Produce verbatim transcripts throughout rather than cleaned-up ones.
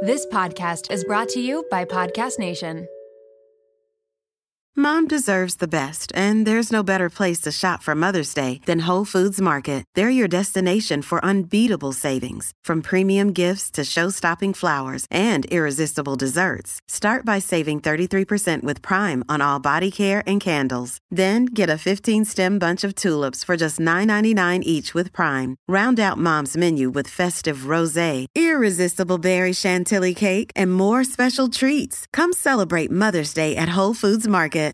This podcast is brought to you by Podcast Nation. Mom deserves the best, and there's no better place to shop for Mother's Day than Whole Foods Market. They're your destination for unbeatable savings, from premium gifts to show-stopping flowers and irresistible desserts. Start by saving thirty-three percent with Prime on all body care and candles. Then get a fifteen-stem bunch of tulips for just nine ninety-nine each with Prime. Round out Mom's menu with festive rosé, irresistible berry chantilly cake, and more special treats. Come celebrate Mother's Day at Whole Foods Market.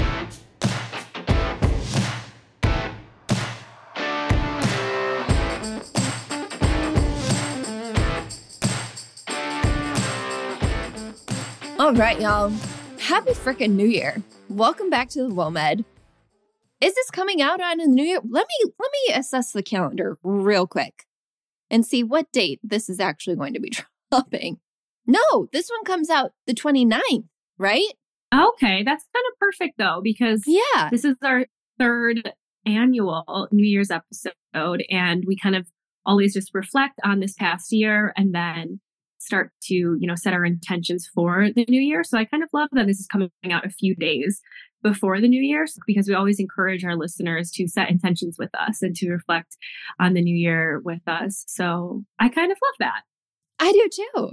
All right, y'all. Happy frickin' New Year. Welcome back to the WOMED. Is this coming out on a New Year? Let me let me assess the calendar real quick and see what date this is actually going to be dropping. No, this one comes out the twenty-ninth, right? Okay, that's kind of perfect though, because yeah, this is our third annual New Year's episode, and we kind of always just reflect on this past year and then start to, you know, set our intentions for the new year. So I kind of love that this is coming out a few days before the new year, because we always encourage our listeners to set intentions with us and to reflect on the new year with us. So I kind of love that. I do too.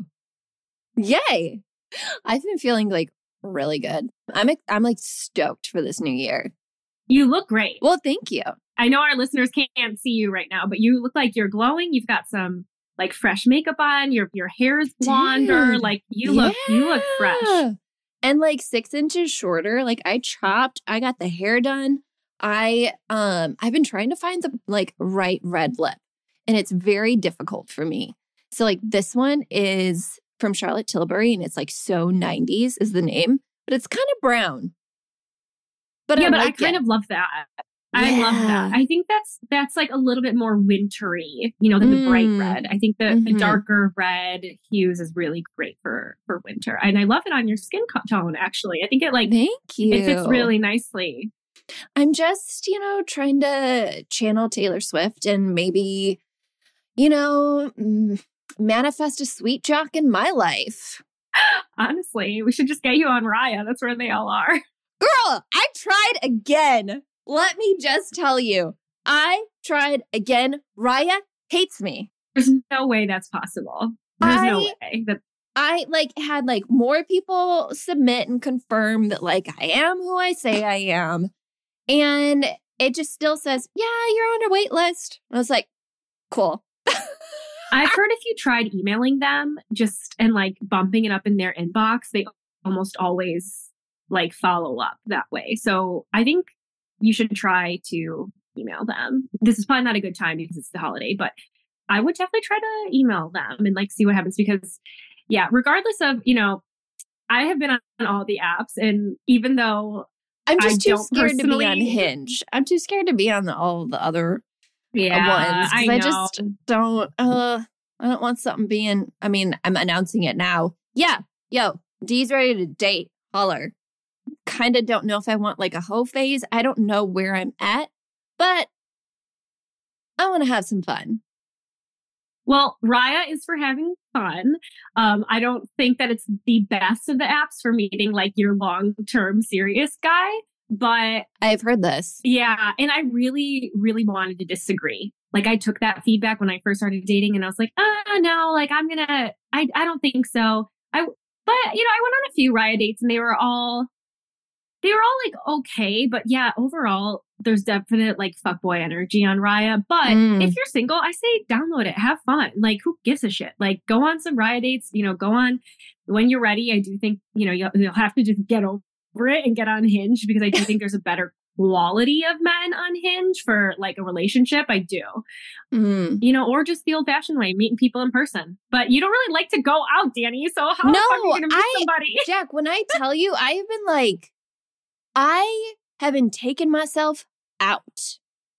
Yay. I've been feeling like really good. I'm I'm like stoked for this new year. You look great. Well, thank you. I know our listeners can't see you right now, but you look like you're glowing. You've got some like fresh makeup on, your your hair is blonder, Dude, like you yeah. look you look fresh. And like six inches shorter. Like I chopped, I got the hair done. I um I've been trying to find the like right red lip, and it's very difficult for me. So like this one is from Charlotte Tilbury, and it's like So nineties is the name, but it's kind of brown. But yeah, I but like I kind it. of love that. Yeah. I love that. I think that's that's like a little bit more wintry, you know, than the bright Mm. red. I think the, Mhm. the darker red hues is really great for for winter, and I love it on your skin co- tone. Actually, I think it like Thank you. it fits really nicely. I'm just, you know, trying to channel Taylor Swift and maybe, you know, mm, manifest a sweet jock in my life. Honestly, we should just get you on Raya. That's where they all are. Girl, I tried again. Let me just tell you, I tried again. Raya hates me. There's no way that's possible. There's I, no way that. I like had like more people submit and confirm that like I am who I say I am. And it just still says, yeah, you're on a wait list. I was like, cool. I've heard if you tried emailing them just and like bumping it up in their inbox, they almost always like follow up that way. So I think you should try to email them. This is probably not a good time because it's the holiday, but I would definitely try to email them and like see what happens, because yeah, regardless of, you know, I have been on all the apps, and even though I'm just I too don't scared to be on personally- Hinge. I'm too scared to be on the, all the other yeah, ones. 'Cause I, I, know. just don't, uh, I don't want something being, I mean, I'm announcing it now. Yeah. Yo, D's ready to date. Holler. Kind of don't know if I want like a hoe phase. I don't know where I'm at, but I want to have some fun. Well, Raya is for having fun. Um, I don't think that it's the best of the apps for meeting like your long-term serious guy, but I've heard this. yeah. And I really, really wanted to disagree. Like I took that feedback when I first started dating, and I was like, oh no, like I'm gonna, I, I don't think so. I, but you know, I went on a few Raya dates, and they were all, they were all like, okay. But yeah, overall, there's definite like fuckboy energy on Raya. But Mm. if you're single, I say download it, have fun. Like who gives a shit? Like go on some Raya dates, you know, go on when you're ready. I do think, you know, you'll, you'll have to just get over it and get on Hinge, because I do think there's a better quality of men on Hinge for like a relationship. I do, Mm. you know, or just the old fashioned way, meeting people in person. But you don't really like to go out, Danny. So how No, the fuck are you going to meet I- somebody? Jack, when I tell you, I have been like, I have been taking myself out.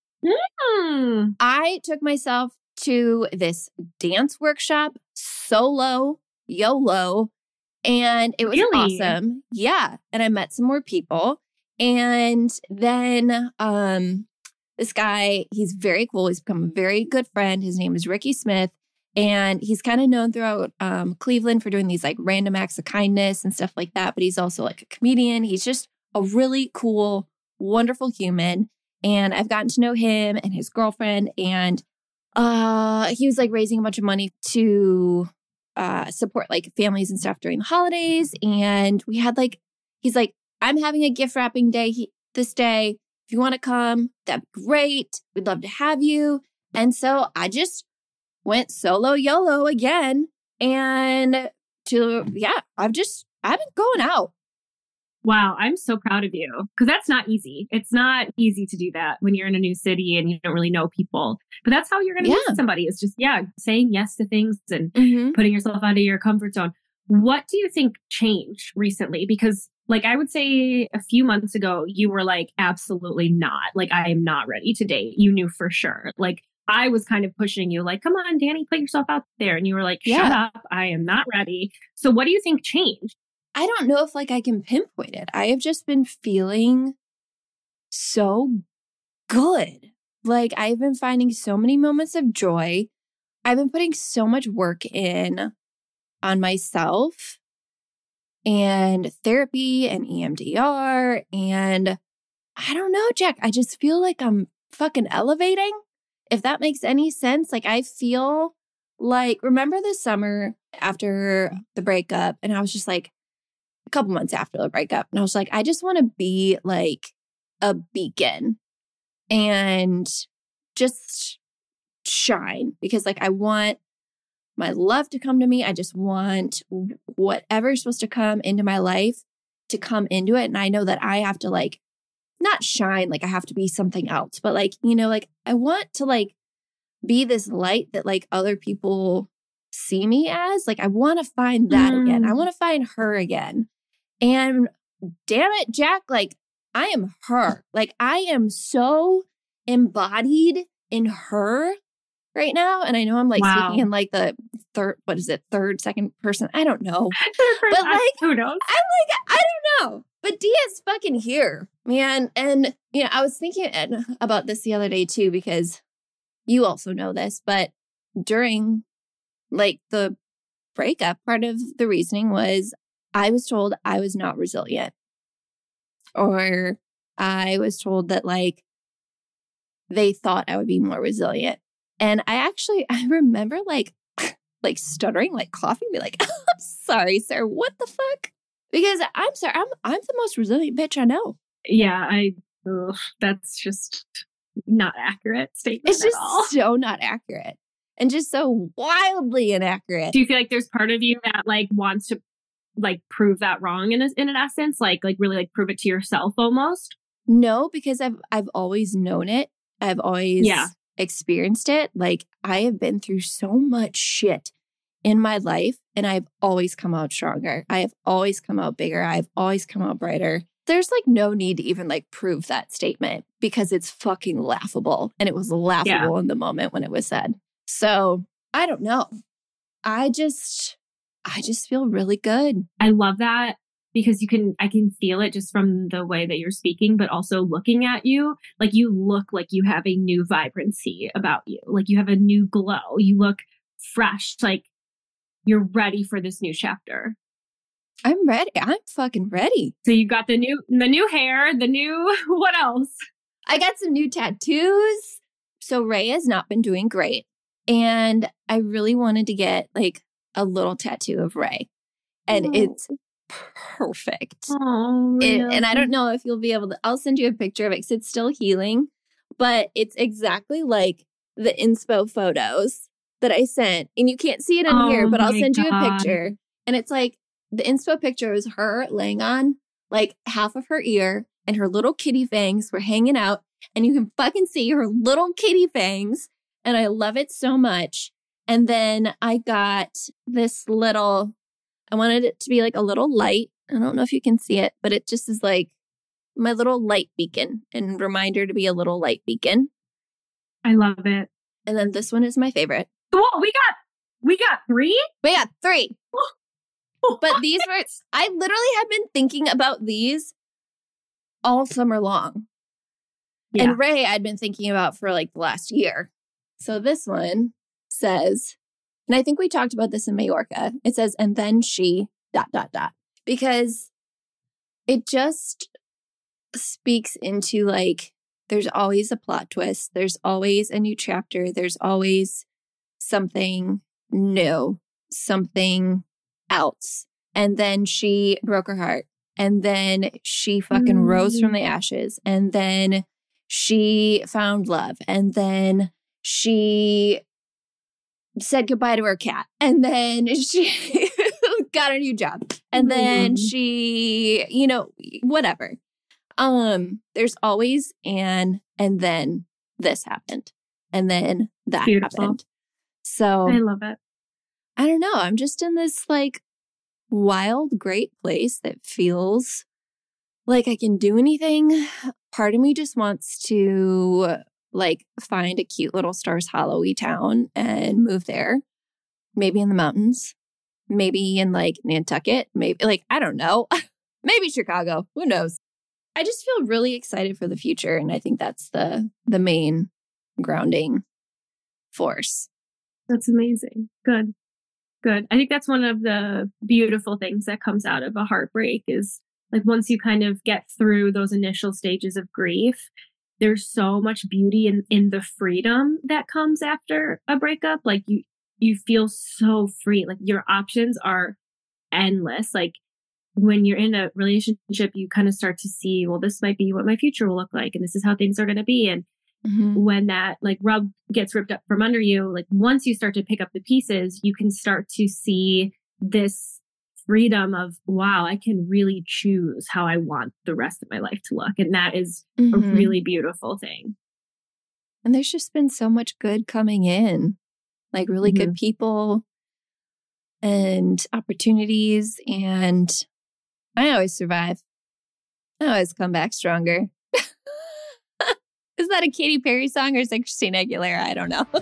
Hmm. I took myself to this dance workshop solo, YOLO, and it was Really? awesome. Yeah. And I met some more people. And then um, this guy, he's very cool. He's become a very good friend. His name is Ricky Smith. And he's kind of known throughout um, Cleveland for doing these like random acts of kindness and stuff like that. But he's also like a comedian. He's just a really cool, wonderful human. And I've gotten to know him and his girlfriend. And uh, he was like raising a bunch of money to uh, support like families and stuff during the holidays. And we had like, he's like, I'm having a gift wrapping day he, this day. If you want to come, that'd be great. We'd love to have you. And so I just went solo YOLO again. And to, yeah, I've just, I've been going out. Wow, I'm so proud of you because that's not easy. It's not easy to do that when you're in a new city and you don't really know people. But that's how you're going to Yeah. meet somebody. It's just, yeah, saying yes to things and Mm-hmm. putting yourself out of your comfort zone. What do you think changed recently? Because like I would say a few months ago, you were like, absolutely not. Like, I am not ready to date. You knew for sure. Like, I was kind of pushing you like, come on, Danny, put yourself out there. And you were like, shut Yeah. up. I am not ready. So what do you think changed? I don't know if like I can pinpoint it. I have just been feeling so good. Like I've been finding so many moments of joy. I've been putting so much work in on myself and therapy and E M D R. And I don't know, Jack, I just feel like I'm fucking elevating. If that makes any sense. Like I feel like, remember the summer after the breakup and I was just like, a couple months after the breakup. And I was like, I just want to be like a beacon and just shine because like I want my love to come to me. I just want whatever's supposed to come into my life to come into it. And I know that I have to like, not shine, like I have to be something else, but like, you know, like I want to like be this light that like other people see me as. Like I want to find that Mm. again. I want to find her again. And damn it, Jack, like I am her. Like I am so embodied in her right now. And I know I'm like Wow. speaking in like the third, what is it, third, second person? I don't know. But like, who knows? I'm like, I don't know. But Dia's fucking here, man. And, you know, I was thinking about this the other day too, because you also know this, but during like the breakup, part of the reasoning was I was told I was not resilient. Or I was told that like they thought I would be more resilient. And I actually, I remember like, like stuttering, like coughing, be like, I'm sorry, sir, what the fuck? Because I'm sorry, I'm I'm the most resilient bitch I know. Yeah, I. Ugh, that's just not accurate statement It's just at all. so not accurate and just so wildly inaccurate. Do you feel like there's part of you that like wants to like prove that wrong in a, in an essence, like like really like prove it to yourself almost? No, because I've I've always known it. I've always Yeah. experienced it. Like I have been through so much shit in my life and I've always come out stronger. I have always come out bigger. I've always come out brighter. There's like no need to even like prove that statement because it's fucking laughable. And it was laughable Yeah. in the moment when it was said. So I don't know. I just, I just feel really good. I love that because you can, I can feel it just from the way that you're speaking, but also looking at you, like you look like you have a new vibrancy about you. Like you have a new glow. You look fresh. Like you're ready for this new chapter. I'm ready. I'm fucking ready. So you got the new, the new hair, the new, what else? I got some new tattoos. So Ray has not been doing great. And I really wanted to get like a little tattoo of Ray. And Oh. it's perfect. Oh, It, and I don't know if you'll be able to, I'll send you a picture of it because it's still healing. But it's exactly like the inspo photos that I sent. And you can't see it in Oh here, but I'll my send you a God. picture. And it's like the inspo picture is her laying on like half of her ear and her little kitty fangs were hanging out. And you can fucking see her little kitty fangs. And I love it so much. And then I got this little, I wanted it to be like a little light. I don't know if you can see it, but it just is like my little light beacon and reminder to be a little light beacon. I love it. And then this one is my favorite. Whoa, we got, we got three? We got three. But these were, I literally have been thinking about these all summer long. Yeah. And Ray, I'd been thinking about for like the last year. So this one says, And I think we talked about this in Majorca. It says, and then she dot, dot, dot, because it just speaks into like, there's always a plot twist. There's always a new chapter. There's always something new, something else. And then she broke her heart. And then she fucking mm. rose from the ashes. And then she found love. And then she said goodbye to her cat. And then she got a new job. And then mm. she, you know, whatever. Um, there's always an, and then this happened. And then that Beautiful. happened. So I love it. I don't know. I'm just in this like wild, great place that feels like I can do anything. Part of me just wants to like find a cute little Stars Hollow-y town and move there. Maybe in the mountains, maybe in like Nantucket, maybe like, I don't know, maybe Chicago, who knows? I just feel really excited for the future. And I think that's the the main grounding force. That's amazing. Good. Good. I think that's one of the beautiful things that comes out of a heartbreak is like once you kind of get through those initial stages of grief, there's so much beauty in, in the freedom that comes after a breakup. Like you, you feel so free. Like your options are endless. Like when you're in a relationship, you kind of start to see, well, this might be what my future will look like. And this is how things are going to be. And mm-hmm. when that like rug gets ripped up from under you, like once you start to pick up the pieces, you can start to see this freedom of, wow, I can really choose how I want the rest of my life to look. And that is mm-hmm. a really beautiful thing. And there's just been so much good coming in, like really mm-hmm. good people and opportunities. And I always survive. I always come back stronger. Is that a Katy Perry song or is it Christina Aguilera? I don't know.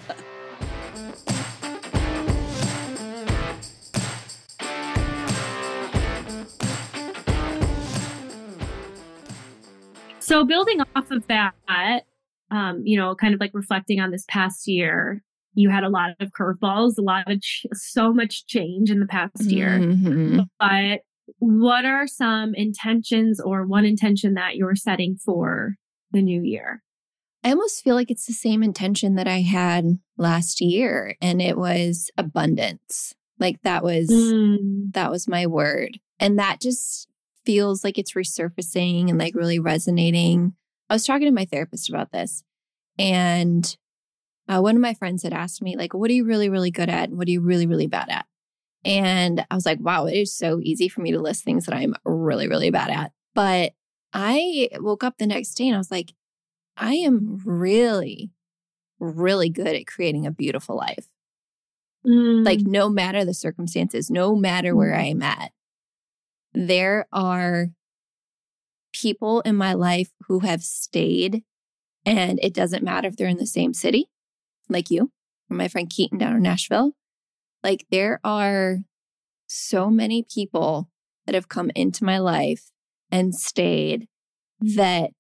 So building off of that, um, you know, kind of like reflecting on this past year, you had a lot of curveballs, a lot of ch- so much change in the past year. Mm-hmm. But what are some intentions or one intention that you're setting for the new year? I almost feel like it's the same intention that I had last year, and it was abundance. Like that was mm. that was my word. And that just feels like it's resurfacing and like really resonating. I was talking to my therapist about this, and uh, one of my friends had asked me, like, what are you really, really good at? And what are you really, really bad at? And I was like, wow, it is so easy for me to list things that I'm really, really bad at. But I woke up the next day and I was like, I am really, really good at creating a beautiful life. Mm. Like no matter the circumstances, no matter where I am at, there are people in my life who have stayed, and it doesn't matter if they're in the same city, like you, or my friend Keaton down in Nashville. Like there are so many people that have come into my life and stayed that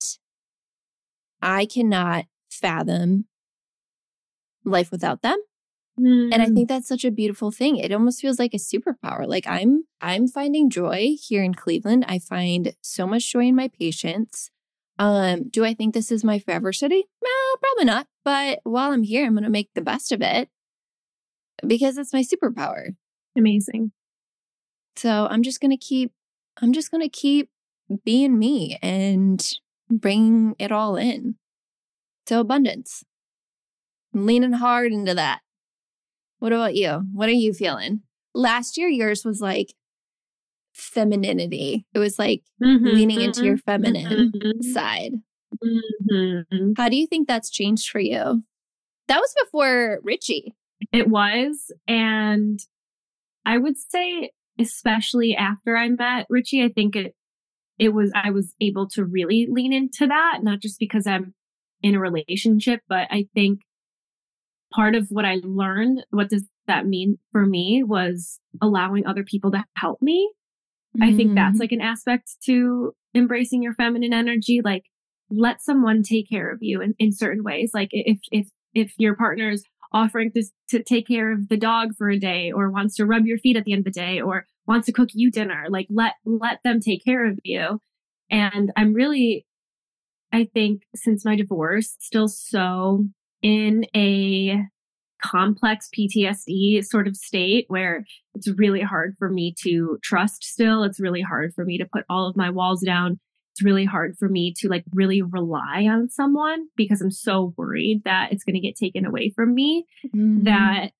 I cannot fathom life without them. Mm. And I think that's such a beautiful thing. It almost feels like a superpower. Like I'm, I'm finding joy here in Cleveland. I find so much joy in my patients. Um, do I think this is my forever city? No, probably not. But while I'm here, I'm going to make the best of it because it's my superpower. Amazing. So I'm just going to keep, I'm just going to keep being me and bring it all in. So abundance. I'm leaning hard into that. What about you? What are you feeling? Last year, yours was like femininity. It was like mm-hmm, leaning mm-hmm, into your feminine mm-hmm. side. Mm-hmm. How do you think that's changed for you? That was before Richie. It was. And I would say, especially after I met Richie, I think it it was, I was able to really lean into that, not just because I'm in a relationship, but I think part of what I learned, what does that mean for me, was allowing other people to help me. Mm-hmm. I think that's like an aspect to embracing your feminine energy. Like let someone take care of you in, in certain ways. Like if, if, if your partner is offering to, to take care of the dog for a day, or wants to rub your feet at the end of the day, or wants to cook you dinner. Like let, let them take care of you. And I'm really, I think since my divorce, still so in a complex P T S D sort of state where it's really hard for me to trust still. It's really hard for me to put all of my walls down. It's really hard for me to like really rely on someone because I'm so worried that it's going to get taken away from me. Mm-hmm. That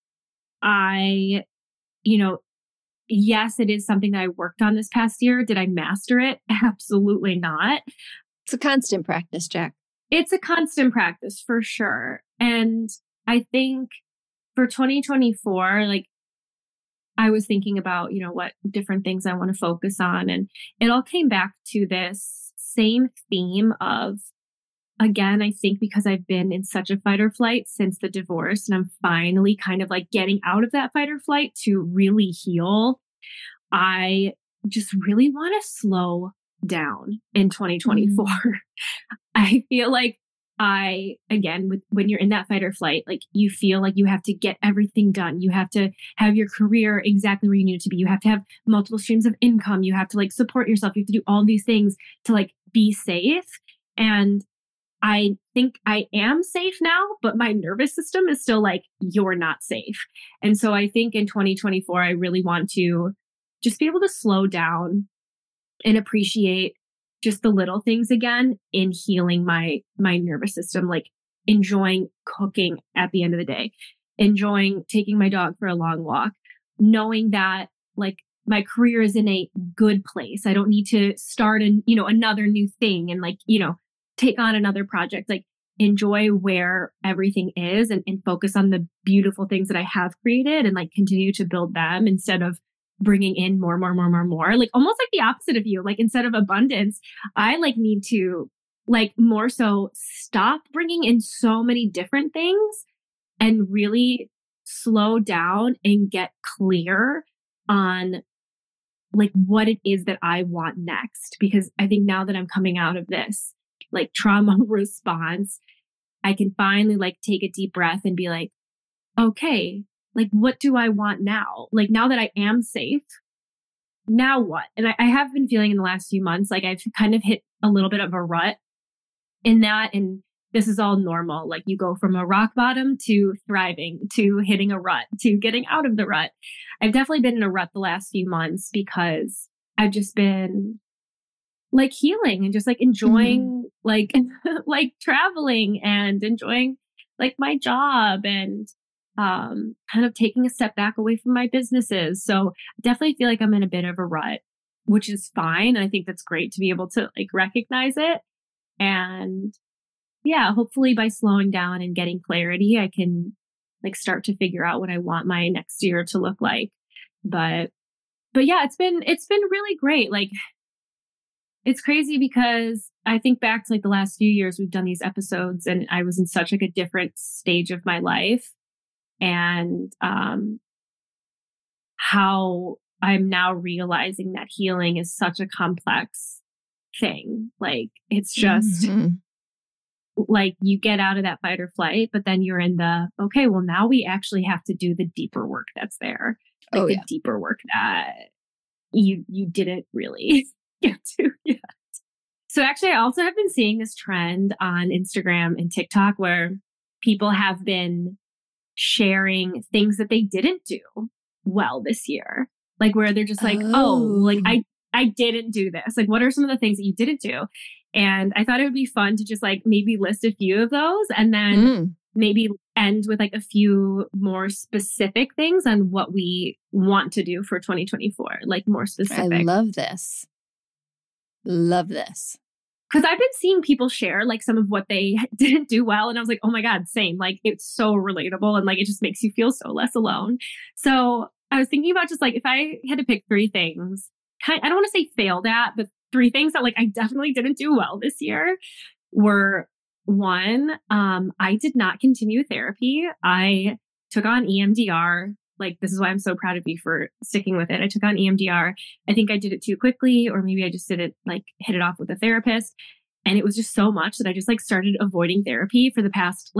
I, you know, yes, it is something that I worked on this past year. Did I master it? Absolutely not. It's a constant practice, Jack. It's a constant practice for sure. And I think for twenty twenty-four, like I was thinking about, you know, what different things I want to focus on. And it all came back to this same theme of, again, I think because I've been in such a fight or flight since the divorce, and I'm finally kind of like getting out of that fight or flight to really heal. I just really want to slow down in twenty twenty-four. Mm. I feel like I, again, with, when you're in that fight or flight, like you feel like you have to get everything done. You have to have your career exactly where you need it to be. You have to have multiple streams of income. You have to like support yourself. You have to do all these things to like be safe. And I think I am safe now, but my nervous system is still like, you're not safe. And so I think in twenty twenty-four, I really want to just be able to slow down and appreciate just the little things again in healing my, my nervous system, like enjoying cooking at the end of the day, enjoying taking my dog for a long walk, knowing that like my career is in a good place. I don't need to start an, you know, another new thing and like, you know, take on another project, like enjoy where everything is and, and focus on the beautiful things that I have created and like continue to build them instead of bringing in more, more, more, more, more, like almost like the opposite of you. Like instead of abundance, I like need to like more so stop bringing in so many different things and really slow down and get clear on like what it is that I want next. Because I think now that I'm coming out of this like trauma response, I can finally like take a deep breath and be like, okay, like, what do I want now? Like, now that I am safe, now what? And I, I have been feeling in the last few months, like I've kind of hit a little bit of a rut in that. And this is all normal. Like you go from a rock bottom to thriving, to hitting a rut, to getting out of the rut. I've definitely been in a rut the last few months because I've just been like healing and just like enjoying, mm-hmm. like, like traveling and enjoying like my job and um, kind of taking a step back away from my businesses. So I definitely feel like I'm in a bit of a rut, which is fine. I think that's great to be able to like recognize it. And yeah, hopefully by slowing down and getting clarity, I can like start to figure out what I want my next year to look like. But, but yeah, it's been, it's been really great. Like it's crazy because I think back to like the last few years we've done these episodes and I was in such like a different stage of my life. And um, how I'm now realizing that healing is such a complex thing. Like it's just mm-hmm. like you get out of that fight or flight, but then you're in the, okay, well, now we actually have to do the deeper work that's there. Like oh, the yeah. deeper work that you you didn't really get to yet. So actually, I also have been seeing this trend on Instagram and TikTok where people have been sharing things that they didn't do well this year. Like where they're just like, oh, oh like I, I didn't do this. Like, what are some of the things that you didn't do? And I thought it would be fun to just like maybe list a few of those and then mm. maybe end with like a few more specific things on what we want to do for twenty twenty-four, like more specific. I love this. Love this. Because I've been seeing people share like some of what they didn't do well. And I was like, oh my God, same. Like it's so relatable. And like, it just makes you feel so less alone. So I was thinking about just like, if I had to pick three things, I don't want to say failed at, but three things that like I definitely didn't do well this year were one, um, I did not continue therapy. I took on E M D R. Like, this is why I'm so proud of you for sticking with it. I took on E M D R. I think I did it too quickly, or maybe I just did it like hit it off with a therapist. And it was just so much that I just like started avoiding therapy for the past like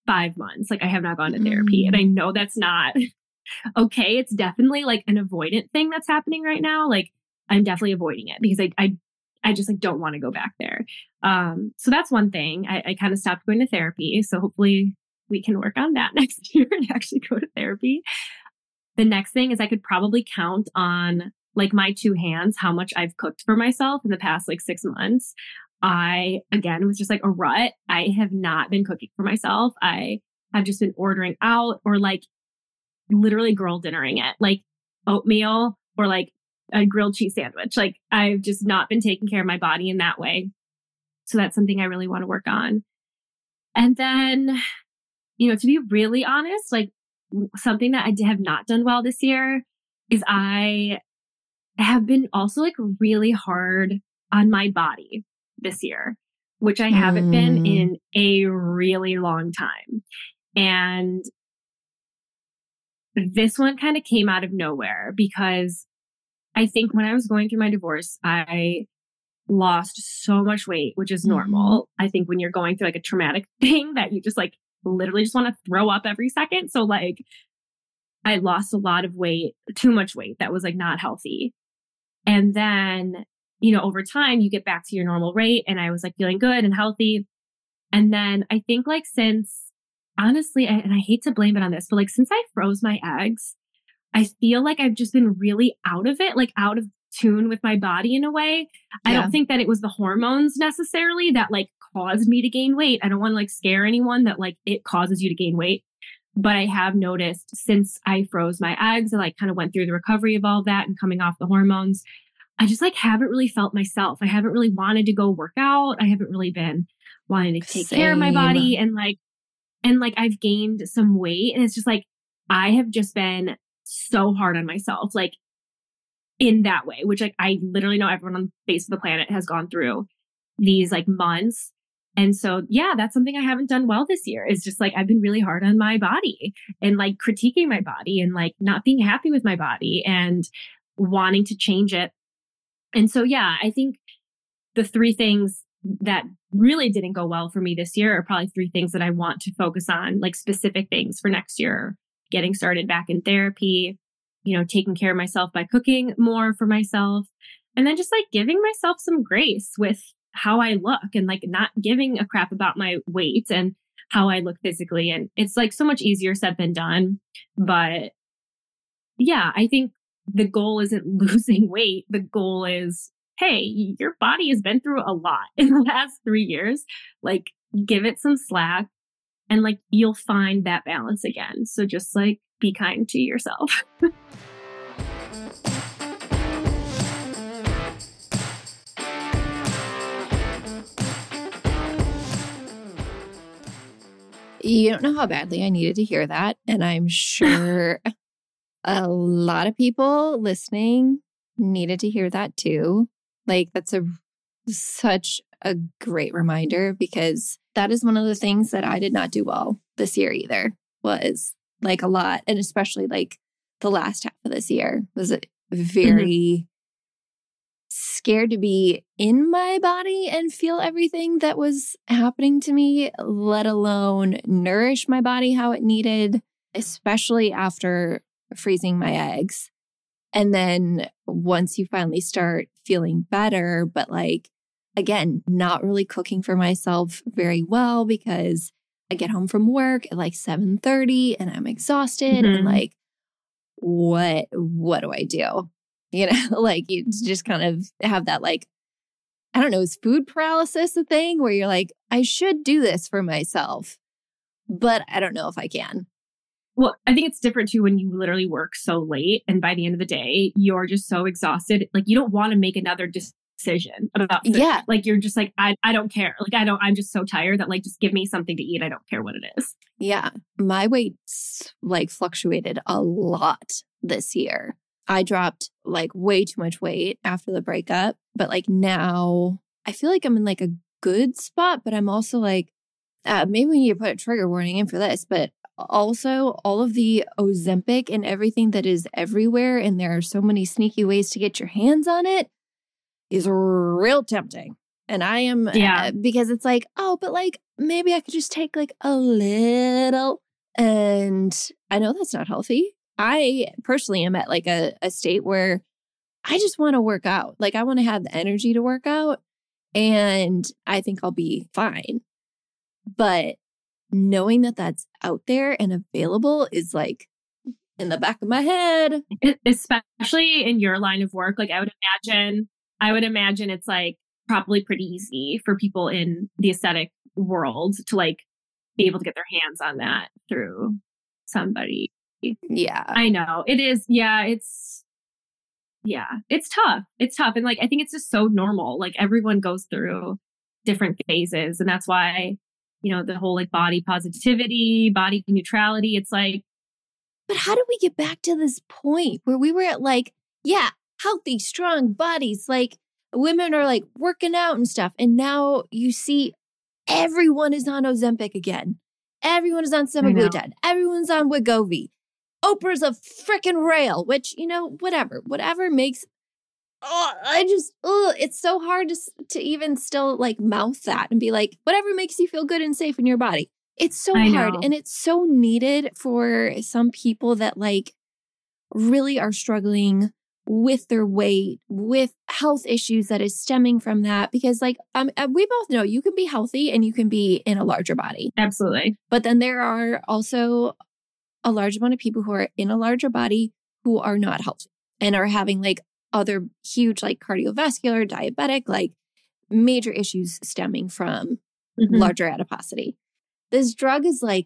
five months. Like I have not gone to therapy. Mm. And I know that's not okay. It's definitely like an avoidant thing that's happening right now. Like I'm definitely avoiding it because I, I, I just like don't want to go back there. Um, so that's one thing. I, I kind of stopped going to therapy. So hopefully we can work on that next year and actually go to therapy. The next thing is I could probably count on like my two hands, how much I've cooked for myself in the past like six months. I, again, was just like a rut. I have not been cooking for myself. I have just been ordering out or like literally girl dinnering it, like oatmeal or like a grilled cheese sandwich. Like I've just not been taking care of my body in that way. So that's something I really want to work on. And then, you know, to be really honest, like something that I have not done well this year is I have been also like really hard on my body this year, which I haven't mm. been in a really long time. And this one kind of came out of nowhere because I think when I was going through my divorce, I lost so much weight, which is normal. Mm. I think when you're going through like a traumatic thing that you just like literally just want to throw up every second. So like I lost a lot of weight, too much weight that was like not healthy. And then, you know, over time you get back to your normal rate and I was like feeling good and healthy. And then I think like since honestly, and I hate to blame it on this, but like since I froze my eggs, I feel like I've just been really out of it, like out of tune with my body in a way. Yeah. I don't think that it was the hormones necessarily that like caused me to gain weight. I don't want to like scare anyone that like it causes you to gain weight. But I have noticed since I froze my eggs and like kind of went through the recovery of all that and coming off the hormones, I just like haven't really felt myself. I haven't really wanted to go work out. I haven't really been wanting to take Same. care of my body. And like, and like I've gained some weight and it's just like, I have just been so hard on myself, like in that way, which like I literally know everyone on the face of the planet has gone through these like months. And so, yeah, that's something I haven't done well this year is just like, I've been really hard on my body and like critiquing my body and like not being happy with my body and wanting to change it. And so, yeah, I think the three things that really didn't go well for me this year are probably three things that I want to focus on, like specific things for next year, getting started back in therapy, you know, taking care of myself by cooking more for myself, and then just like giving myself some grace with how I look and like not giving a crap about my weight and how I look physically. And it's like so much easier said than done. But yeah, I think the goal isn't losing weight. The goal is, hey, your body has been through a lot in the last three years. Like give it some slack and like you'll find that balance again. So just like be kind to yourself. You don't know how badly I needed to hear that. And I'm sure a lot of people listening needed to hear that too. Like that's a such a great reminder because that is one of the things that I did not do well this year either, was like a lot. And especially like the last half of this year was very mm-hmm. scared to be in my body and feel everything that was happening to me, let alone nourish my body how it needed, especially after freezing my eggs. And then once you finally start feeling better, but like, again, not really cooking for myself very well because I get home from work at like seven thirty and I'm exhausted mm-hmm. and like, what, what do I do? You know, like you just kind of have that like, I don't know, is food paralysis a thing where you're like, I should do this for myself, but I don't know if I can. Well, I think it's different too when you literally work so late and by the end of the day, you're just so exhausted. Like you don't want to make another decision about food. Yeah. Like you're just like, I, I don't care. Like I don't, I'm just so tired that like, just give me something to eat. I don't care what it is. Yeah. My weight's like fluctuated a lot this year. I dropped like way too much weight after the breakup, but like now I feel like I'm in like a good spot, but I'm also like, uh, maybe we need to put a trigger warning in for this, but also all of the Ozempic and everything that is everywhere, and there are so many sneaky ways to get your hands on it, is real tempting. And I am, yeah, uh, because it's like, oh, but like maybe I could just take like a little. And I know that's not healthy. I personally am at like a, a state where I just want to work out. Like I want to have the energy to work out, and I think I'll be fine. But knowing that that's out there and available is like in the back of my head. Especially in your line of work. Like I would imagine, I would imagine it's like probably pretty easy for people in the aesthetic world to like be able to get their hands on that through somebody. Yeah. I know. It is. Yeah. It's, yeah, it's tough. It's tough. And like, I think it's just so normal. Like everyone goes through different phases. And that's why, you know, the whole like body positivity, body neutrality, it's like. But how do we get back to this point where we were at like, yeah, healthy, strong bodies, like women are like working out and stuff. And now you see everyone is on Ozempic again. Everyone is on semaglutide. Everyone's on Wegovy. Oprah's a freaking rail, which, you know, whatever, whatever makes, oh, I just, oh, it's so hard to, to even still like mouth that and be like, whatever makes you feel good and safe in your body. It's so I hard. know. And it's so needed for some people that like really are struggling with their weight, with health issues that is stemming from that. Because like, um, we both know you can be healthy and you can be in a larger body. Absolutely. But then there are also a large amount of people who are in a larger body who are not healthy and are having like other huge like cardiovascular, diabetic, like major issues stemming from mm-hmm. larger adiposity. This drug is like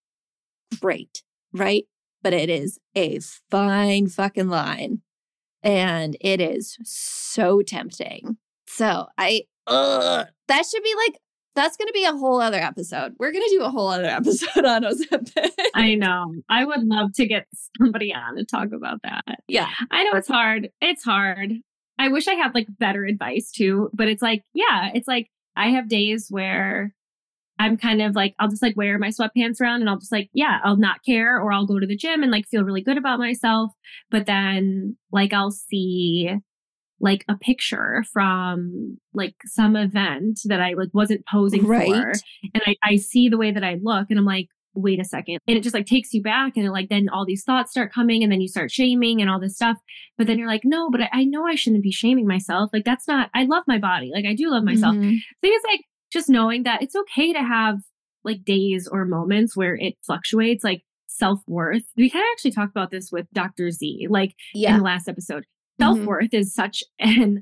great, right? But it is a fine fucking line. And it is so tempting. So I, ugh, that should be like, that's going to be a whole other episode. We're going to do a whole other episode on Ozempic. I know. I would love to get somebody on to talk about that. Yeah. I know it's hard. It's hard. I wish I had like better advice too, but it's like, yeah, it's like I have days where I'm kind of like, I'll just like wear my sweatpants around and I'll just like, yeah, I'll not care, or I'll go to the gym and like feel really good about myself. But then like I'll see like a picture from like some event that I like wasn't posing right. for. And I, I see the way that I look and I'm like, wait a second. And it just like takes you back, and it, like then all these thoughts start coming, and then you start shaming and all this stuff. But then you're like, no, but I, I know I shouldn't be shaming myself. Like that's not, I love my body. Like I do love myself. Mm-hmm. So it's like just knowing that it's okay to have like days or moments where it fluctuates, like self-worth. We kind of actually talked about this with Doctor Z, like yeah. in the last episode. Self-worth mm-hmm. is such an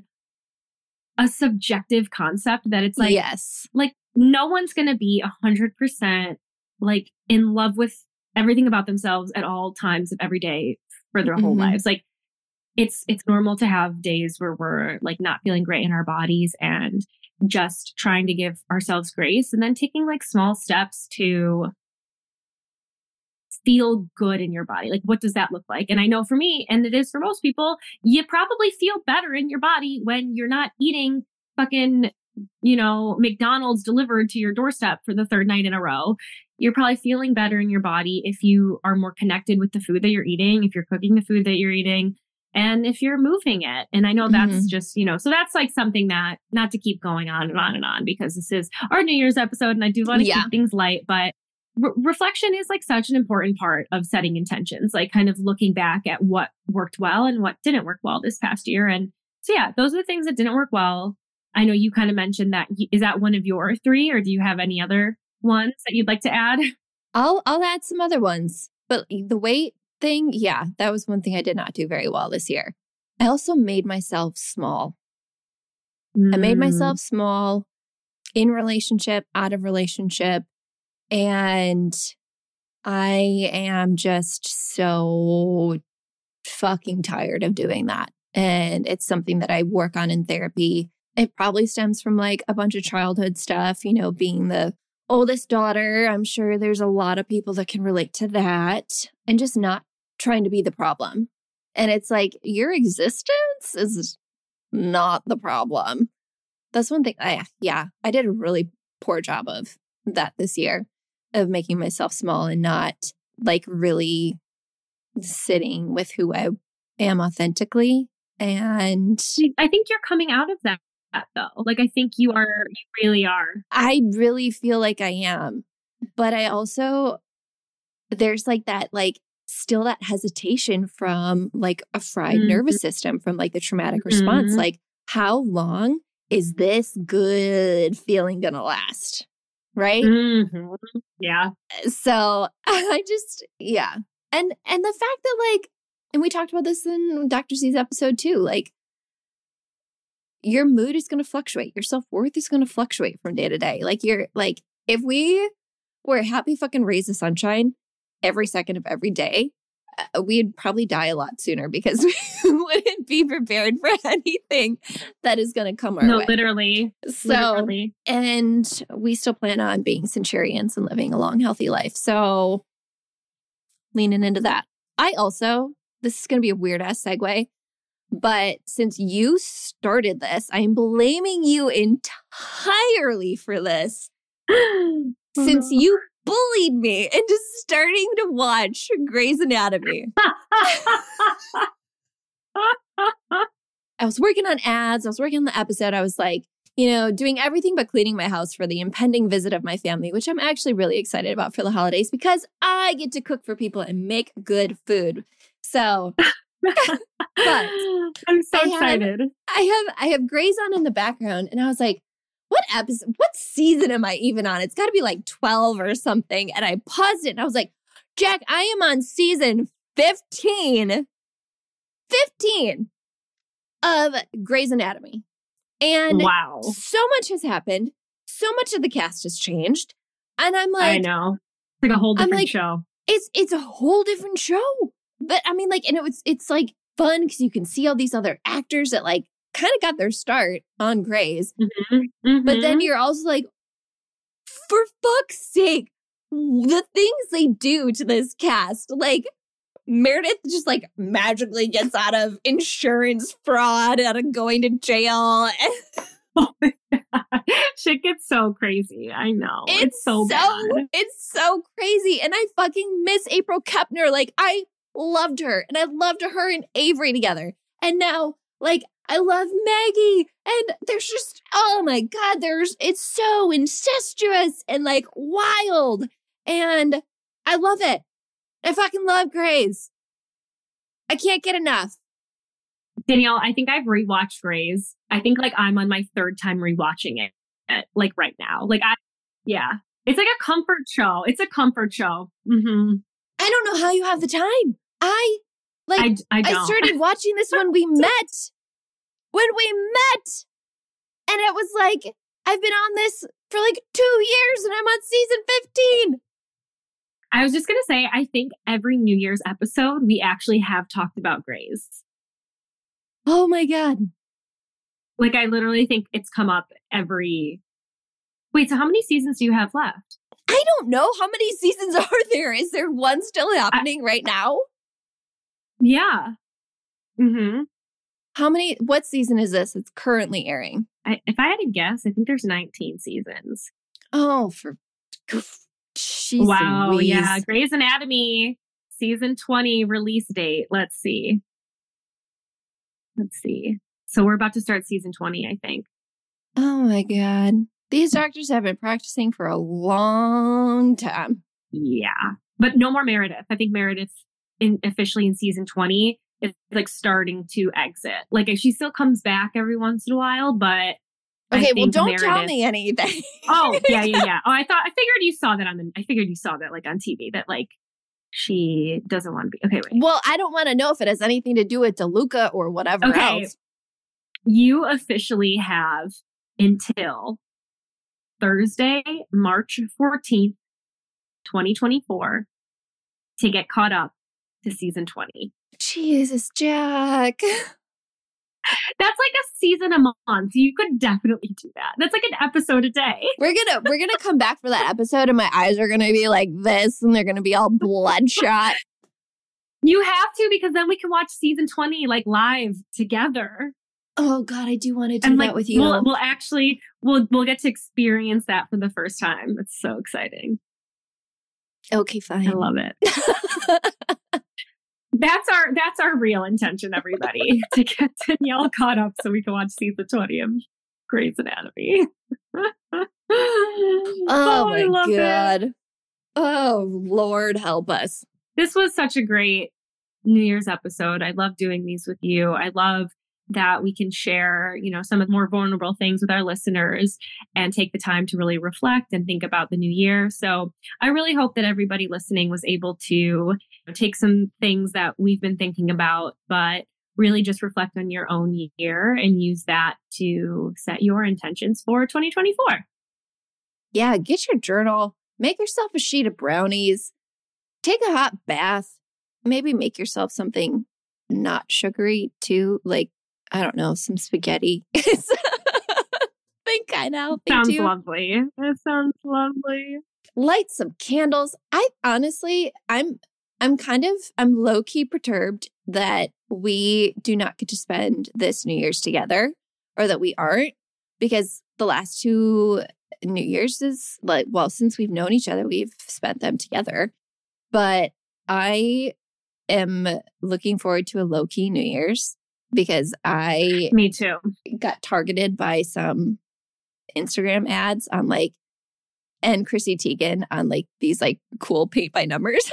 a subjective concept that it's like, yes, like no one's going to be a hundred percent like in love with everything about themselves at all times of every day for their whole mm-hmm. lives. Like it's, it's normal to have days where we're like not feeling great in our bodies, and just trying to give ourselves grace, and then taking like small steps to feel good in your body. Like, what does that look like? And I know for me, and it is for most people, you probably feel better in your body when you're not eating fucking, you know, McDonald's delivered to your doorstep for the third night in a row. You're probably feeling better in your body if you are more connected with the food that you're eating, if you're cooking the food that you're eating, and if you're moving it. And I know that's mm-hmm. just, you know, so that's like something that, not to keep going on and on and on, because this is our New Year's episode and I do want to yeah. keep things light, but re- reflection is like such an important part of setting intentions, like kind of looking back at what worked well and what didn't work well this past year. And so, yeah, those are the things that didn't work well. I know you kind of mentioned that. Is that one of your three, or do you have any other ones that you'd like to add? I'll, I'll add some other ones, but the weight thing, yeah, that was one thing I did not do very well this year. I also made myself small. Mm. I made myself small in relationship, out of relationship. And I am just so fucking tired of doing that. And it's something that I work on in therapy. It probably stems from like a bunch of childhood stuff, you know, being the oldest daughter. I'm sure there's a lot of people that can relate to that, and just not trying to be the problem. And it's like, your existence is not the problem. That's one thing. I, yeah, I did a really poor job of that this year, of making myself small and not like really sitting with who I am authentically. And I think you're coming out of that though. Like, I think you are, you really are. I really feel like I am. But I also, there's like that, like, still that hesitation from like a fried mm-hmm. nervous system, from like the traumatic mm-hmm. response. Like, how long is this good feeling going to last? Right? Mm-hmm. Yeah. So I just, yeah. And, and the fact that like, and we talked about this in Doctor C's episode too, like, your mood is going to fluctuate. Your self-worth is going to fluctuate from day to day. Like, you're like, if we were happy fucking rays of sunshine every second of every day, uh, we'd probably die a lot sooner because we wouldn't be prepared for anything that is going to come our no, way. No, literally. So, literally. And we still plan on being centurions and living a long, healthy life. So leaning into that. I also, this is going to be a weird ass segue, but since you started this, I'm blaming you entirely for this. Since you bullied me into starting to watch Grey's Anatomy. I was working on ads. I was working on the episode. I was like, you know, doing everything but cleaning my house for the impending visit of my family, which I'm actually really excited about for the holidays because I get to cook for people and make good food. So, but I'm so I excited. Have, I have I have Grey's on in the background, and I was like, what episode, what season am I even on? It's got to be like twelve or something. And I paused it and I was like, Jack, I am on season fifteen, fifteen of Grey's Anatomy. And wow, so much has happened. So much of the cast has changed. And I'm like, I know. It's like a whole different like, show. It's, it's a whole different show. But I mean, like, and it was, it's like fun because you can see all these other actors that like kind of got their start on Grey's. Mm-hmm. Mm-hmm. But then you're also like, for fuck's sake, the things they do to this cast, like Meredith just like magically gets out of insurance fraud, out of going to jail. Oh my God. Shit gets so crazy. I know. It's, it's so, so bad. It's so crazy. And I fucking miss April Kepner. Like, I loved her, and I loved her and Avery together. And now, like, I love Maggie, and there's just, oh my God, there's, it's so incestuous and like wild, and I love it. I fucking love Grey's. I can't get enough. Danielle, I think I've rewatched Grey's. I think like I'm on my third time rewatching it, it like right now. Like I, yeah, it's like a comfort show. It's a comfort show. Mm-hmm. I don't know how you have the time. I, like, I, I, don't. I started watching this when we met. When we met, and it was like, I've been on this for like two years and I'm on season fifteen. I was just going to say, I think every New Year's episode, we actually have talked about Grey's. Oh my God. Like, I literally think it's come up every... Wait, so how many seasons do you have left? I don't know. How many seasons are there? Is there one still happening I, right now? Yeah. Mm-hmm. How many, what season is this? It's currently airing. I, if I had to guess, I think there's nineteen seasons. Oh, for, jeez wow. Louise. Yeah. Grey's Anatomy, season twenty release date. Let's see. Let's see. So we're about to start season twenty, I think. Oh my God. These doctors have been practicing for a long time. Yeah. But no more Meredith. I think Meredith in, officially in season twenty is like starting to exit. Like she still comes back every once in a while, but okay, well, don't Meredith... tell me anything. Oh, yeah, yeah, yeah. Oh, I thought I figured you saw that on the. I figured you saw that like on T V that like she doesn't want to be. Okay, wait. Well, I don't want to know if it has anything to do with DeLuca or whatever okay. else. You officially have until Thursday, March fourteenth, twenty twenty-four, to get caught up to season twenty. Jesus, Jack. That's like a season a month. You could definitely do that. That's like an episode a day. We're gonna we're gonna come back for that episode, and my eyes are gonna be like this, and they're gonna be all bloodshot. You have to, because then we can watch season twenty like live together. Oh God, I do want to do and, that like, with you. We'll, we'll actually we'll we'll get to experience that for the first time. It's so exciting. Okay, fine. I love it. That's our that's our real intention, everybody, to get Danielle caught up so we can watch season twenty of Grey's Anatomy. Oh, oh my God. It. Oh, Lord, help us. This was such a great New Year's episode. I love doing these with you. I love that we can share, you know, some of the more vulnerable things with our listeners and take the time to really reflect and think about the new year. So I really hope that everybody listening was able to take some things that we've been thinking about, but really just reflect on your own year and use that to set your intentions for twenty twenty-four. Yeah, get your journal, make yourself a sheet of brownies, take a hot bath, maybe make yourself something not sugary too, like, I don't know, some spaghetti. It's been kind of healthy sounds too. lovely. It sounds lovely. Light some candles. I honestly, I'm, I'm kind of, I'm low key perturbed that we do not get to spend this New Year's together, or that we aren't, because the last two New Year's is like, well, since we've known each other, we've spent them together. But I am looking forward to a low key New Year's, because I me too got targeted by some Instagram ads on like, and Chrissy Teigen on like these like cool paint by numbers.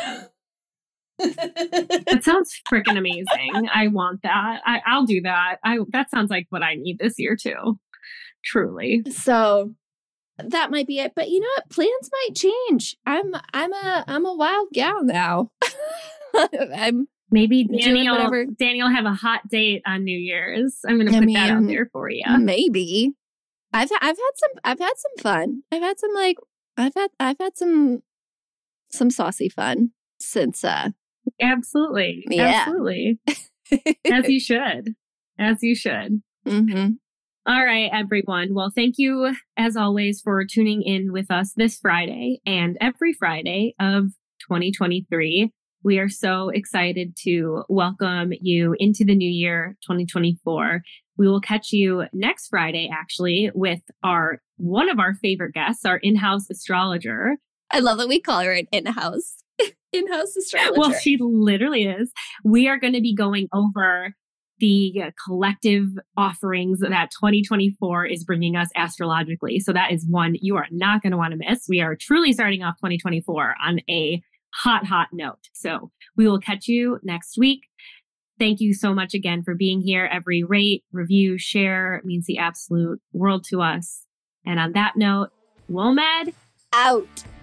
That sounds freaking amazing. I want that. I, I'll do that. I that sounds like what I need this year too. Truly. So that might be it. But you know what? Plans might change. I'm I'm a I'm a wild gal now. I'm maybe Danny will whatever. Danny will have a hot date on New Year's. I'm going to put I mean, that out there for you. Maybe. I've I've had some I've had some fun. I've had some like I've had I've had some some saucy fun since uh absolutely yeah. absolutely as you should as you should. Mm-hmm. All right, everyone. Well, thank you as always for tuning in with us this Friday and every Friday of twenty twenty-three. We are so excited to welcome you into the new year, twenty twenty-four. We will catch you next Friday, actually, with our one of our favorite guests, our in-house astrologer. I love that we call her an in-house in-house astrologer. Well, she literally is. We are going to be going over the collective offerings that twenty twenty-four is bringing us astrologically. So that is one you are not going to want to miss. We are truly starting off twenty twenty-four on a hot, hot note. So we will catch you next week. Thank you so much again for being here. Every rate, review, share means the absolute world to us. And on that note, WOMED out.